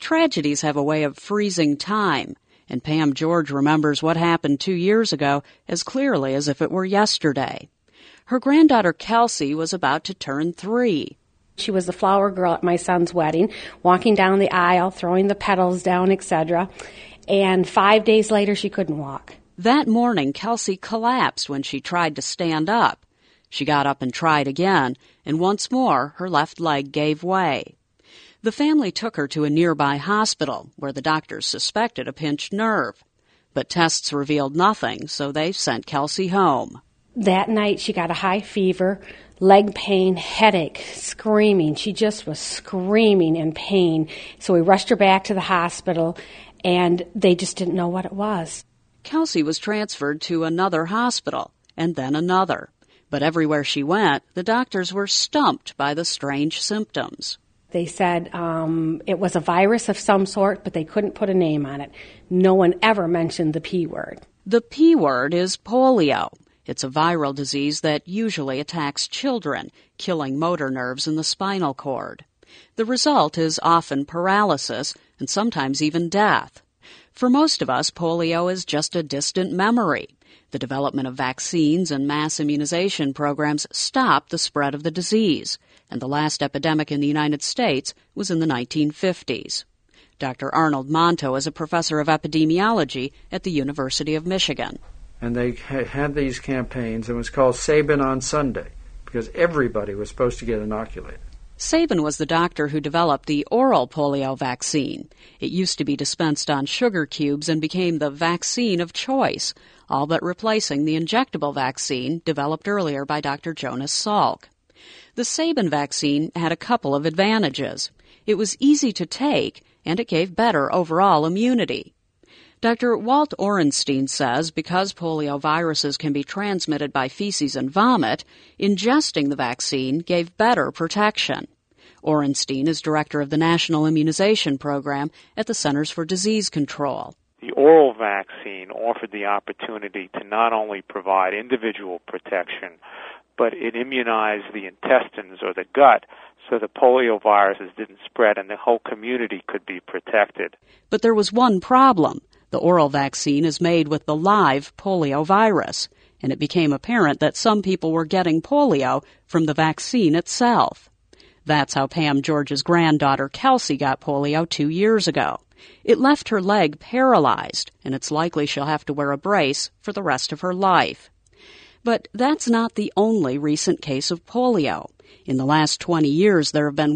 Tragedies have a way of freezing time, and Pam George remembers what happened 2 years ago as clearly as if it were yesterday. Her granddaughter Kelsey was about to turn 3. She was the flower girl at my son's wedding, walking down the aisle, throwing the petals down, etc. And 5 days later, she couldn't walk. That morning, Kelsey collapsed when she tried to stand up. She got up and tried again, and once more her left leg gave way. The family took her to a nearby hospital, where the doctors suspected a pinched nerve. But tests revealed nothing, so they sent Kelsey home. That night, she got a high fever, leg pain, headache, screaming. She just was screaming in pain. So we rushed her back to the hospital, and they just didn't know what it was. Kelsey was transferred to another hospital, and then another. But everywhere she went, the doctors were stumped by the strange symptoms. They said it was a virus of some sort, but they couldn't put a name on it. No one ever mentioned the P word. The P word is polio. It's a viral disease that usually attacks children, killing motor nerves in the spinal cord. The result is often paralysis and sometimes even death. For most of us, polio is just a distant memory. The development of vaccines and mass immunization programs stopped the spread of the disease, and the last epidemic in the United States was in the 1950s. Dr. Arnold Monto is a professor of epidemiology at the University of Michigan. And they had these campaigns, and it was called Sabin on Sunday, because everybody was supposed to get inoculated. Sabin was the doctor who developed the oral polio vaccine. It used to be dispensed on sugar cubes and became the vaccine of choice, all but replacing the injectable vaccine developed earlier by Dr. Jonas Salk. The Sabin vaccine had a couple of advantages. It was easy to take, and it gave better overall immunity. Dr. Walt Orenstein says because polioviruses can be transmitted by feces and vomit, ingesting the vaccine gave better protection. Orenstein is director of the National Immunization Program at the Centers for Disease Control. The oral vaccine offered the opportunity to not only provide individual protection, but it immunized the intestines or the gut so the polioviruses didn't spread and the whole community could be protected. But there was one problem. The oral vaccine is made with the live polio virus, and it became apparent that some people were getting polio from the vaccine itself. That's how Pam George's granddaughter Kelsey got polio 2 years ago. It left her leg paralyzed, and it's likely she'll have to wear a brace for the rest of her life. But that's not the only recent case of polio. In the last 20 years, there have been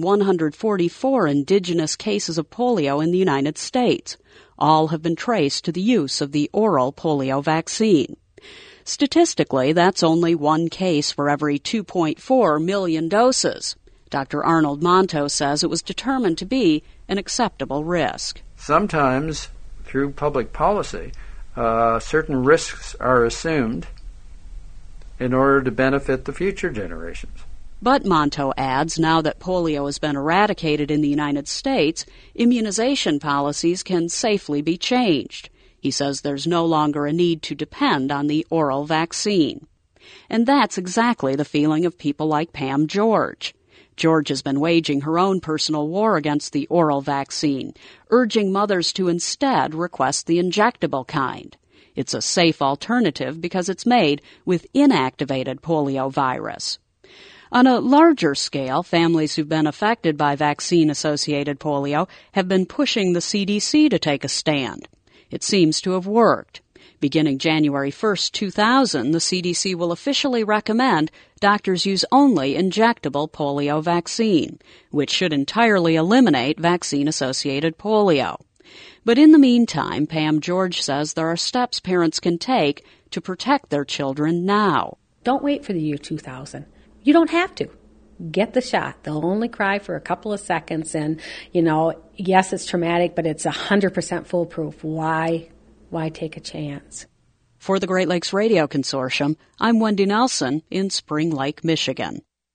144 indigenous cases of polio in the United States. All have been traced to the use of the oral polio vaccine. Statistically, that's only one case for every 2.4 million doses. Dr. Arnold Monto says it was determined to be an acceptable risk. Sometimes, through public policy, certain risks are assumed in order to benefit the future generations. But Monto adds, now that polio has been eradicated in the United States, immunization policies can safely be changed. He says there's no longer a need to depend on the oral vaccine. And that's exactly the feeling of people like Pam George. George has been waging her own personal war against the oral vaccine, urging mothers to instead request the injectable kind. It's a safe alternative because it's made with inactivated polio virus. On a larger scale, families who've been affected by vaccine-associated polio have been pushing the CDC to take a stand. It seems to have worked. Beginning January 1, 2000, the CDC will officially recommend doctors use only injectable polio vaccine, which should entirely eliminate vaccine-associated polio. But in the meantime, Pam George says there are steps parents can take to protect their children now. Don't wait for the year 2000. You don't have to. Get the shot. They'll only cry for a couple of seconds, and, yes, it's traumatic, but it's 100% foolproof. Why take a chance? For the Great Lakes Radio Consortium, I'm Wendy Nelson in Spring Lake, Michigan.